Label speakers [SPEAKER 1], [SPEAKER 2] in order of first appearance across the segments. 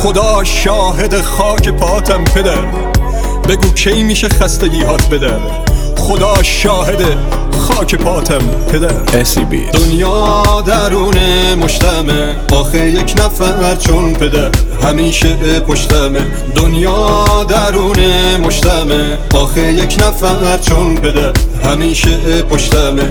[SPEAKER 1] خدا شاهد خاک پاتم پدر، بگو کی میشه خستگی هات بدر. خدا شاهد خاک پاتم پدر. دنیا درون مشتمه، آخه یک نفر چون پدر همیشه پشتمه. دنیا درون مشتمه، آخه یک نفر چون پدر همیشه پشتمه.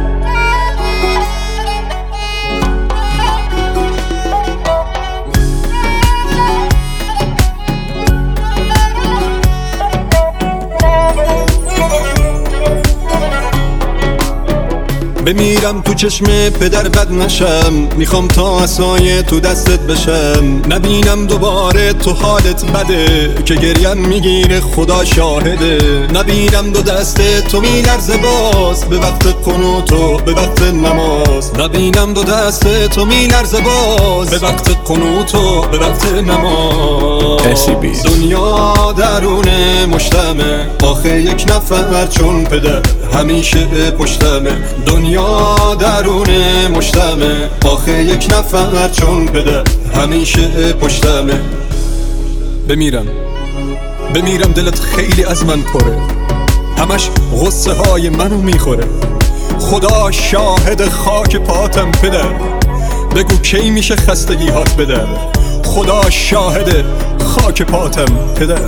[SPEAKER 1] بمیرم تو چشم پدر بد نشم، میخوام تا عصای تو دستت بشم. نبینم دوباره تو حالت بده که گریم میگیره خدا شاهده. نبینم دو دست تو میلرزه باز به وقت قنوت و به وقت نماز. نبینم دو دست تو میلرزه باز به وقت قنوت و به وقت نماز. دنیا درون مشتمه، آخه یک نفر چون پدر همیشه پشتمه. دنیا درون مشتمه، آخه یک نفر چون پدر همیشه پشتمه. بمیرم دلت خیلی از من پره، همش غصه های منو میخوره. خدا شاهد خاک پاتم پدر، بگو کی میشه خستگی هات بدر. خدا شاهد خاک پاتم پدر.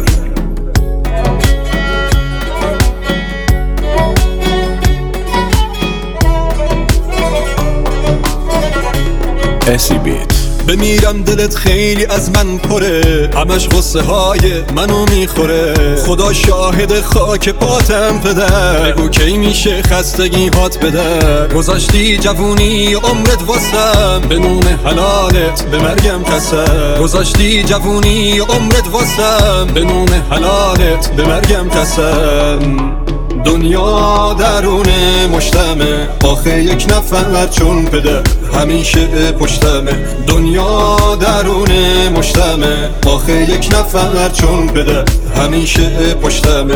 [SPEAKER 1] بمیرم دلت خیلی از من پره، همش غصه های منو میخوره. خدا شاهد خاک پاتم پدر، بگو کی میشه خستگی هات بدر. گذاشتی جوونی عمرت واسم، به نون حلالت به مرگم قسم. گذاشتی جوونی عمرت واسم، به نون حلالت به مرگم قسم. دنیا درون مشتمه، آخه یک نفر چون پدر همیشه پشتمه. دنیا درون مشتمه، آخه یک نفر چون پدر همیشه پشتمه.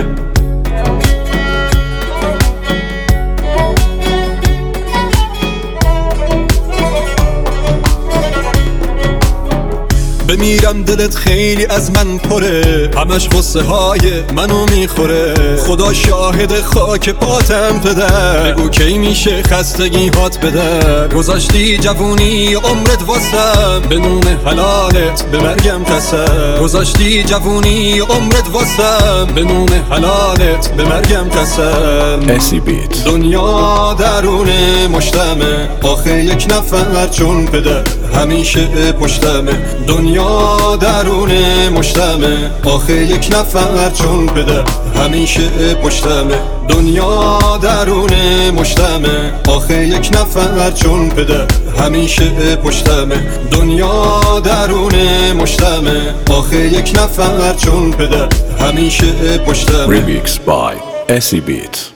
[SPEAKER 1] بمیرم دلت خیلی از من پره، همش غصه های منو میخوره. خدا شاهد خاک پاتم پدر، بگو کی میشه خستگی هات بدر. گذاشتی جوونی عمرت واسم، به نون حلالت به مرگم قسم. گذاشتی جوونی عمرت واسم، به نون حلالت به مرگم قسم. دنیا درون مشتمه، آخه یک نفر چون پدر همیشه پشتمه. دنیا درون مشتمه، آخه یک نفر چون پدر همیشه پشتمه. دنیا درون مشتمه، آخه یک نفر چون پدر همیشه پشتمه. دنیا درون مشتمه، آخه یک نفر چون پدر همیشه پشتمه.
[SPEAKER 2] Remix by SE Beat.